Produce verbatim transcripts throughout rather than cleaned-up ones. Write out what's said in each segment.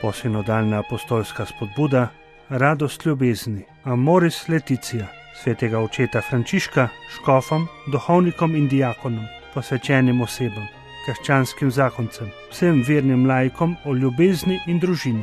Posinodalna apostolska spodbuda, radost ljubezni, Amoris Laetitia, svetega očeta Frančiška, škofom, duhovnikom in diakonom, posvečenim osebam, krščanskim zakoncem, vsem vernim laikom o ljubezni in družini.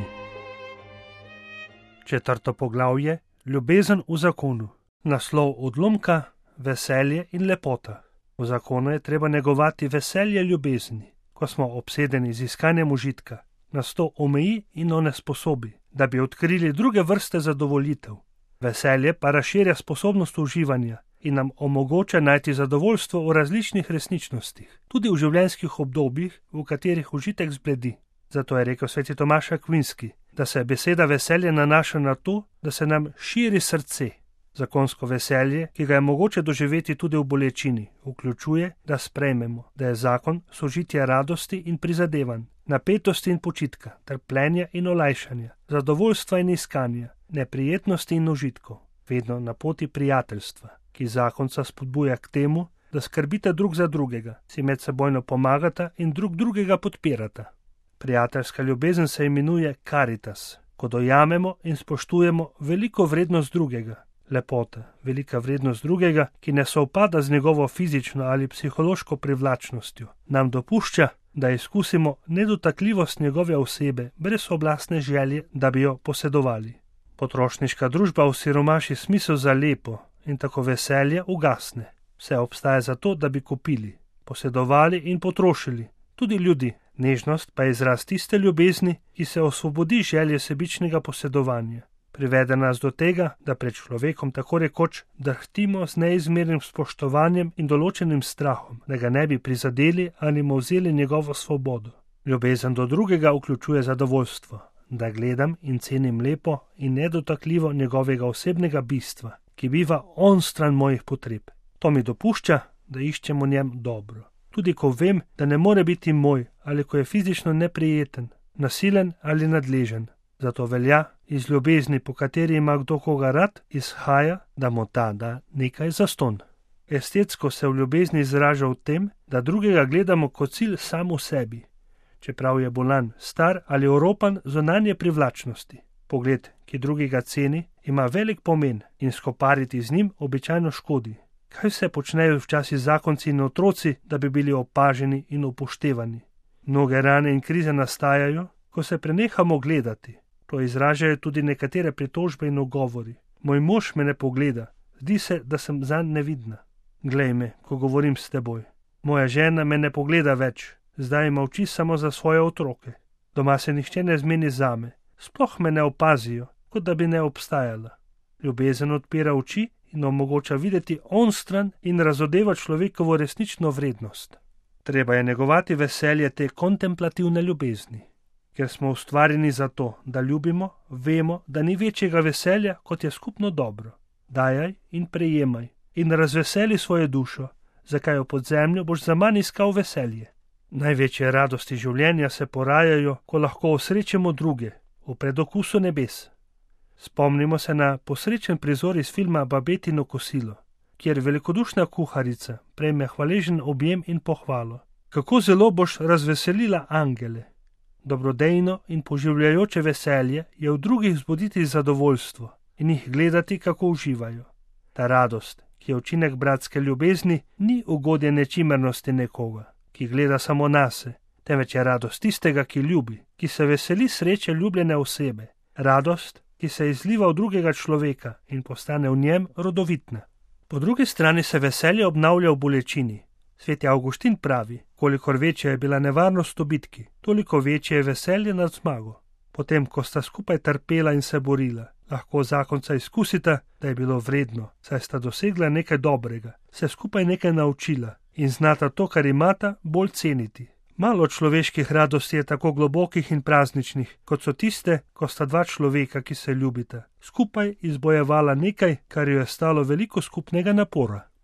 Četrto poglavje, ljubezen v zakonu. Naslov odlomka, veselje in lepota. V zakonu je treba negovati veselje ljubezni, ko smo obsedeni z iskanjem užitka, nas to omeji in onesposobi, da bi odkrili druge vrste zadovoljitev. Veselje pa razširja sposobnost uživanja in nam omogoča najti zadovoljstvo v različnih resničnostih, tudi v življenjskih obdobjih, v katerih užitek zbledi. Zato je rekel sveti Tomaž Akvinski, da se beseda veselje nanaša na to, da se nam širi srce. Zakonsko veselje, ki ga je mogoče doživeti tudi v bolečini, vključuje, da sprejmemo, da je zakon sožitje radosti in prizadevanj, napetosti in počitka, trpljenja in olajšanja, zadovoljstva in iskanja, neprijetnosti in užitkov, vedno na poti prijateljstva, ki zakonca spodbuja k temu, da skrbite drug za drugega, si medsebojno pomagata in drug drugega podpirata. Prijateljska ljubezen se imenuje caritas, ko dojamemo in spoštujemo veliko vrednost drugega. Lepota, velika vrednost drugega, ki ne sovpada z njegovo fizično ali psihološko privlačnostjo, nam dopušča, da izkusimo nedotakljivost njegove osebe brez oblastne želje, da bi jo posedovali. Potrošniška družba osiromaši smisel za lepo in tako veselje ugasne. Vse obstaja zato, da bi kupili, posedovali in potrošili, tudi ljudi. Nežnost pa je izraz tiste ljubezni, ki se osvobodi želje sebičnega posedovanja. Privede nas do tega, da pred človekom tako rekoč drhtimo z neizmernim spoštovanjem in določenim strahom, da ga ne bi prizadeli ali mu vzeli njegovo svobodo. Ljubezen do drugega vključuje zadovoljstvo, da gledam in cenim lepo in nedotakljivo njegovega osebnega bistva, ki biva onstran mojih potreb. To mi dopušča, da iščem v njem dobro. Tudi ko vem, da ne more biti moj ali ko je fizično neprijeten, nasilen ali nadležen. Zato velja iz ljubezni, po kateri ima kdo koga rad, izhaja, da mu ta da nekaj zastonj. Estetsko se v ljubezni izraža v tem, da drugega gledamo kot cilj sam v sebi, čeprav je bolan, star ali oropan zunanje privlačnosti. Pogled, ki drugega ceni, ima velik pomen in skopariti z njim običajno škodi. Kaj se počnejo včasih zakonci in otroci, da bi bili opaženi in upoštevani? Mnoge rane in krize nastajajo, ko se prenehamo gledati. To izražajo tudi nekatere pritožbe in ugovori. Moj mož me ne pogleda, zdi se, da sem zanj nevidna. Glej me, ko govorim s teboj. Moja žena me ne pogleda več, zdaj ima oči samo za svoje otroke. Doma se nihče ne zmeni zame, sploh me ne opazijo, kot da bi ne obstajala. Ljubezen odpira oči in omogoča videti onstran in razodeva človekovo resnično vrednost. Treba je negovati veselje te kontemplativne ljubezni. Ker smo ustvarjeni za to, da ljubimo, vemo, da ni večjega veselja, kot je skupno dobro. Dajaj in prejemaj in razveseli svojo dušo, zakaj v podzemlju boš zaman iskal veselje. Največje radosti življenja se porajajo, ko lahko osrečemo druge, v predokusu nebes. Spomnimo se na posrečen prizor iz filma Babetino kosilo, kjer velikodušna kuharica prejme hvaležen objem in pohvalo. Kako zelo boš razveselila angele. Dobrodejno in poživljajoče veselje je v drugih vzbuditi zadovoljstvo in jih gledati, kako uživajo. Ta radost, ki je učinek bratske ljubezni, ni ugodje nečimernosti nekoga, ki gleda samo nase, temveč je radost tistega, ki ljubi, ki se veseli sreče ljubljene osebe, radost, ki se izliva v drugega človeka in postane v njem rodovitna. Po drugi strani se veselje obnavlja v bolečini. Sveti Avguštin pravi, kolikor večja je bila nevarnost v bitki, toliko večje je veselje nad zmago. Potem, ko sta skupaj trpela in se borila, lahko zakonca izkusita, da je bilo vredno, saj sta dosegla nekaj dobrega, se skupaj nekaj naučila in znata to, kar imata, bolj ceniti. Malo človeških radosti je tako globokih in prazničnih, kot so tiste, ko sta dva človeka, ki se ljubita, skupaj izbojevala nekaj, kar jo je stalo veliko skupnega napora.